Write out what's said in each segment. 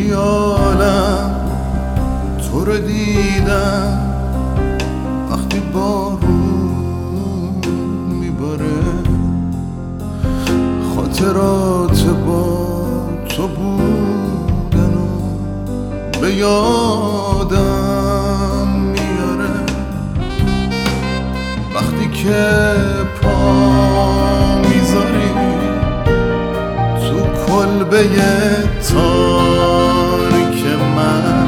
خیالم تو رو دیدم وقتی بارون میباره، خاطرات با تو بودن و به یادم میاره. وقتی که پا میذاری تو کلبه تاریک من،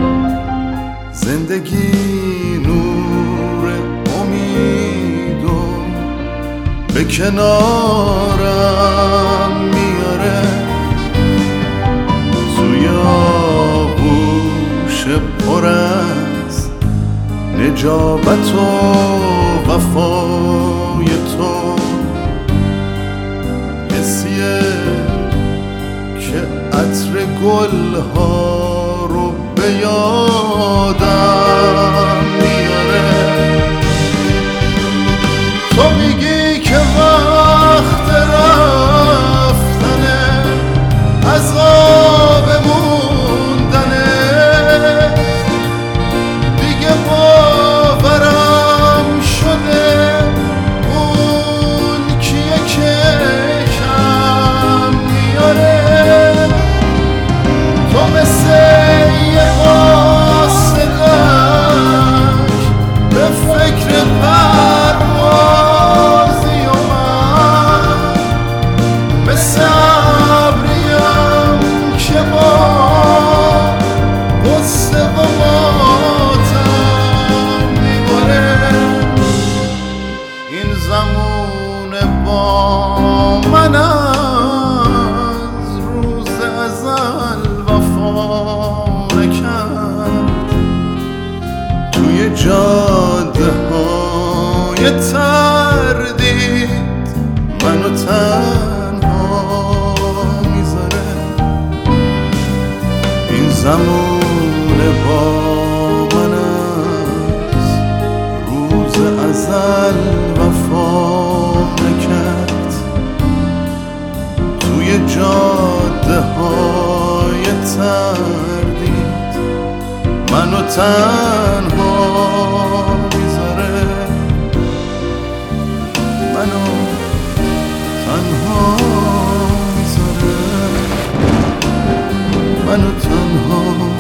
زندگی نور امید و به کنارم میاره. توی آغوش پر از نجابت و وفای تو، حسیه که عطر گلها رو به یادم میاره. تو میگی که وقت رفتنه، عذاب موندنه، دیگه باورم شده اون کیه که کم میاره. تو مثل یه قاصدک به فکر پروازی و من مثل ابریم که با غصه و ماتم میباره. این زمونه با من از روز ازل نکرد، توی جاده های تردید منو تنها میذاره. این زمونه با من از روز ازل وفا نکرد، توی جاده های تردید منو تنها میذاره. منو تنها میذاره، منو تنها